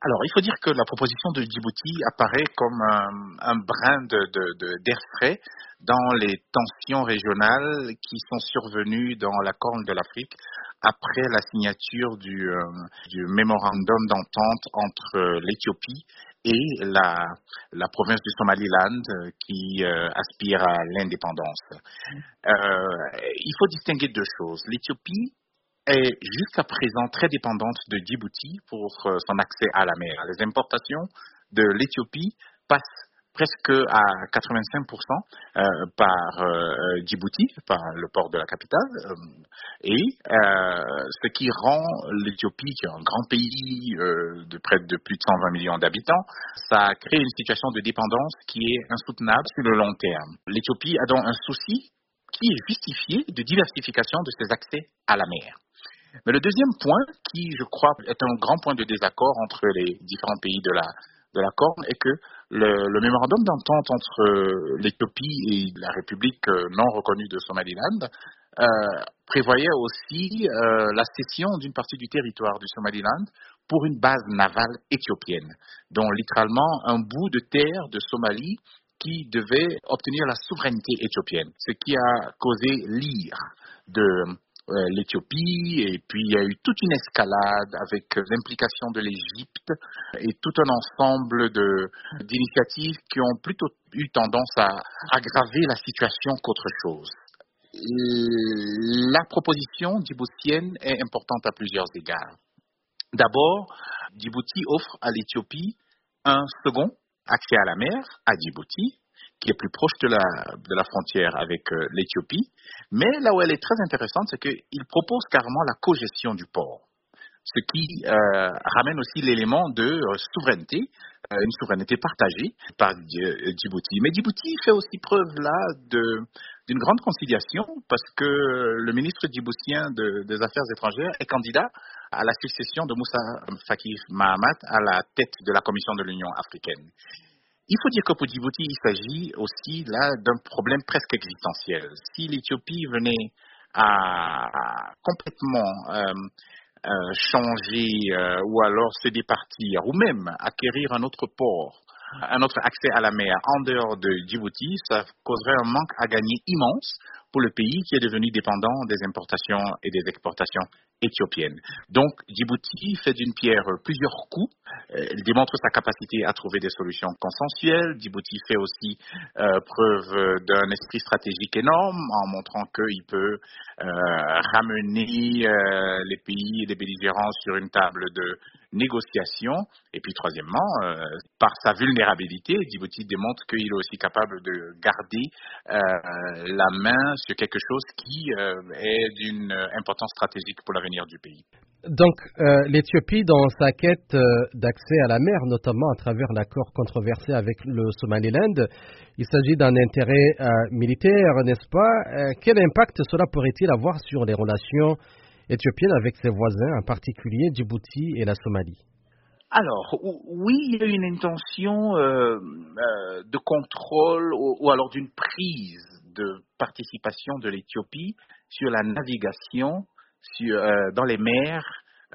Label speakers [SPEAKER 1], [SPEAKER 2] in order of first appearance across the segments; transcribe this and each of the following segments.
[SPEAKER 1] Alors, il faut dire que la proposition de Djibouti apparaît comme un brin d'air frais dans les tensions régionales qui sont survenues dans la Corne de l'Afrique après la signature du mémorandum d'entente entre l'Éthiopie et la province du Somaliland qui aspire à l'indépendance. Il faut distinguer deux choses. L'Éthiopie est jusqu'à présent très dépendante de Djibouti pour son accès à la mer. Les importations de l'Éthiopie passent presque à 85% par Djibouti, par le port de la capitale, ce qui rend l'Éthiopie, qui est un grand pays de près de plus de 120 millions d'habitants, ça crée une situation de dépendance qui est insoutenable sur le long terme. L'Éthiopie a donc un souci qui est justifié de diversification de ses accès à la mer. Mais le deuxième point, qui je crois est un grand point de désaccord entre les différents pays de la Corne, est que le mémorandum d'entente entre l'Éthiopie et la République non reconnue de Somaliland prévoyait aussi la cession d'une partie du territoire du Somaliland pour une base navale éthiopienne, dont littéralement un bout de terre de Somalie qui devait obtenir la souveraineté éthiopienne, ce qui a causé l'ire de l'Éthiopie, et puis il y a eu toute une escalade avec l'implication de l'Égypte et tout un ensemble d'initiatives qui ont plutôt eu tendance à aggraver la situation qu'autre chose. La proposition djiboutienne est importante à plusieurs égards. D'abord, Djibouti offre à l'Éthiopie un second accès à la mer, à Djibouti, qui est plus proche de la frontière avec l'Éthiopie. Mais là où elle est très intéressante, c'est qu'il propose carrément la cogestion du port, ce qui ramène aussi l'élément de souveraineté, une souveraineté partagée par Djibouti. Mais Djibouti fait aussi preuve là d'une grande conciliation parce que le ministre djiboutien des Affaires étrangères est candidat à la succession de Moussa Faki Mahamat à la tête de la Commission de l'Union africaine. Il faut dire que pour Djibouti, il s'agit aussi là d'un problème presque existentiel. Si l'Éthiopie venait à complètement changer ou alors se départir ou même acquérir un autre port, un autre accès à la mer en dehors de Djibouti, ça causerait un manque à gagner immense pour le pays qui est devenu dépendant des importations et des exportations éthiopiennes. Donc Djibouti fait d'une pierre plusieurs coups. Il démontre sa capacité à trouver des solutions consensuelles. Djibouti fait aussi preuve d'un esprit stratégique énorme en montrant qu'il peut ramener les pays et les belligérants sur une table de négociation. Et puis troisièmement, par sa vulnérabilité, Djibouti démontre qu'il est aussi capable de garder la main sur quelque chose qui est d'une importance stratégique pour l'avenir du pays.
[SPEAKER 2] Donc, l'Éthiopie, dans sa quête d'accès à la mer, notamment à travers l'accord controversé avec le Somaliland, il s'agit d'un intérêt militaire, n'est-ce pas? Quel impact cela pourrait-il avoir sur les relations éthiopiennes avec ses voisins, en particulier Djibouti et la Somalie?
[SPEAKER 1] Alors, oui, il y a une intention de contrôle ou alors d'une prise de participation de l'Éthiopie sur la navigation dans les mers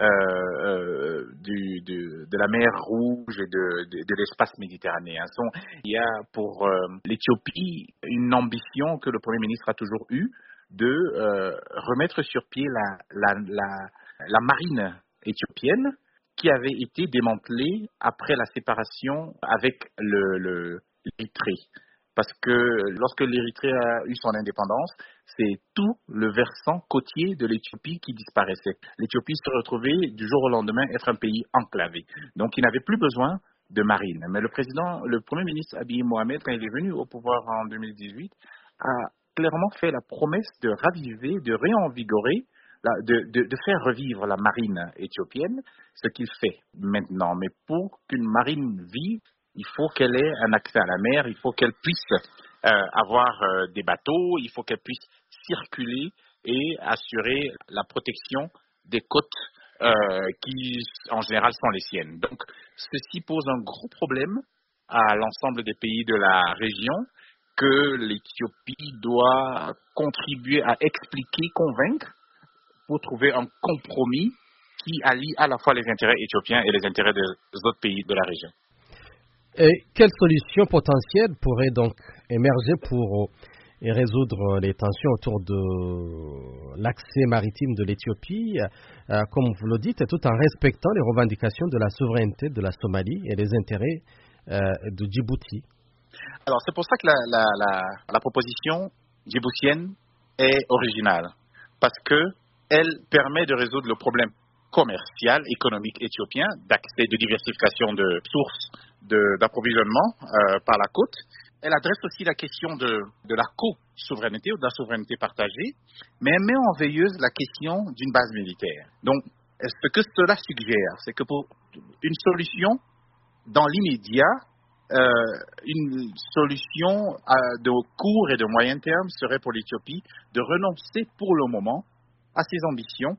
[SPEAKER 1] de la mer Rouge et de l'espace méditerranéen. Il y a pour l'Éthiopie une ambition que le Premier ministre a toujours eue de remettre sur pied la marine éthiopienne qui avait été démantelée après la séparation avec l'Érythrée. Parce que lorsque l'Érythrée a eu son indépendance, c'est tout le versant côtier de l'Éthiopie qui disparaissait. L'Éthiopie se retrouvait du jour au lendemain être un pays enclavé. Donc il n'avait plus besoin de marine. Mais le Premier ministre Abiy Mohamed, quand il est venu au pouvoir en 2018, a clairement fait la promesse de raviver, de réenvigorer, de faire revivre la marine éthiopienne, ce qu'il fait maintenant. Mais pour qu'une marine vive, il faut qu'elle ait un accès à la mer, il faut qu'elle puisse avoir des bateaux, il faut qu'elle puisse circuler et assurer la protection des côtes qui, en général, sont les siennes. Donc, ceci pose un gros problème à l'ensemble des pays de la région que l'Éthiopie doit contribuer à expliquer, convaincre, pour trouver un compromis qui allie à la fois les intérêts éthiopiens et les intérêts des autres pays de la région.
[SPEAKER 2] Et quelles solutions potentielles pourraient donc émerger pour résoudre les tensions autour de l'accès maritime de l'Éthiopie, comme vous le dites, tout en respectant les revendications de la souveraineté de la Somalie et les intérêts de Djibouti?
[SPEAKER 1] Alors, c'est pour ça que la proposition djiboutienne est originale, parce qu'elle permet de résoudre le problème commercial, économique éthiopien, d'accès, de diversification de sources d'approvisionnement par la côte. Elle adresse aussi la question de la co-souveraineté ou de la souveraineté partagée, mais elle met en veilleuse la question d'une base militaire. Donc, ce que cela suggère, c'est que pour une solution dans l'immédiat, une solution de court et de moyen terme serait pour l'Éthiopie de renoncer pour le moment à ses ambitions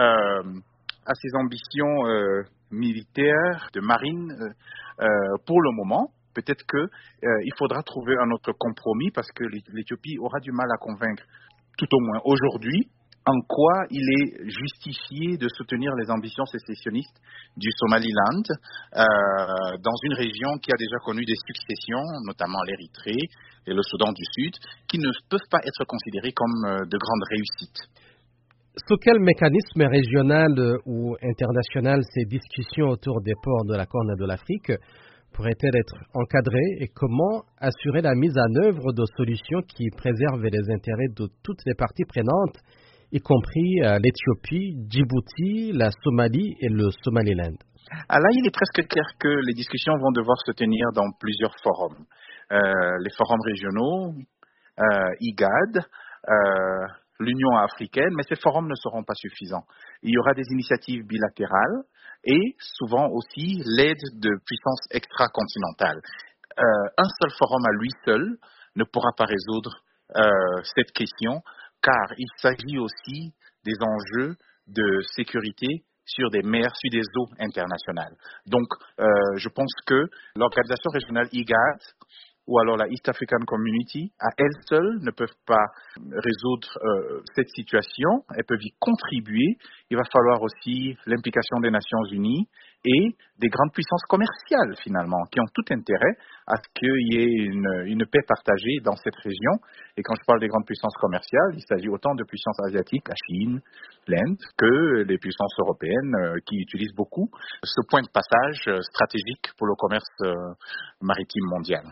[SPEAKER 1] militaires, de marine, pour le moment. Peut-être qu'il faudra trouver un autre compromis parce que l'Éthiopie aura du mal à convaincre, tout au moins aujourd'hui, en quoi il est justifié de soutenir les ambitions sécessionnistes du Somaliland dans une région qui a déjà connu des successions, notamment l'Érythrée et le Soudan du Sud, qui ne peuvent pas être considérées comme de grandes réussites.
[SPEAKER 2] Sous quel mécanisme régional ou international ces discussions autour des ports de la Corne de l'Afrique pourraient-elles être encadrées et comment assurer la mise en œuvre de solutions qui préservent les intérêts de toutes les parties prenantes, y compris l'Éthiopie, Djibouti, la Somalie et le Somaliland?
[SPEAKER 1] Ah là, il est presque clair que les discussions vont devoir se tenir dans plusieurs forums. Les forums régionaux, IGAD, l'Union africaine, mais ces forums ne seront pas suffisants. Il y aura des initiatives bilatérales et souvent aussi l'aide de puissances extra-continentales. Un seul forum à lui seul ne pourra pas résoudre cette question, car il s'agit aussi des enjeux de sécurité sur des mers, sur des eaux internationales. Donc, je pense que l'organisation régionale IGAD ou alors la East African Community, à elles seules, ne peuvent pas résoudre cette situation. Elles peuvent y contribuer. Il va falloir aussi l'implication des Nations Unies et des grandes puissances commerciales, finalement, qui ont tout intérêt à ce qu'il y ait une paix partagée dans cette région. Et quand je parle des grandes puissances commerciales, il s'agit autant de puissances asiatiques, la Chine, l'Inde, que les puissances européennes qui utilisent beaucoup ce point de passage stratégique pour le commerce maritime mondial.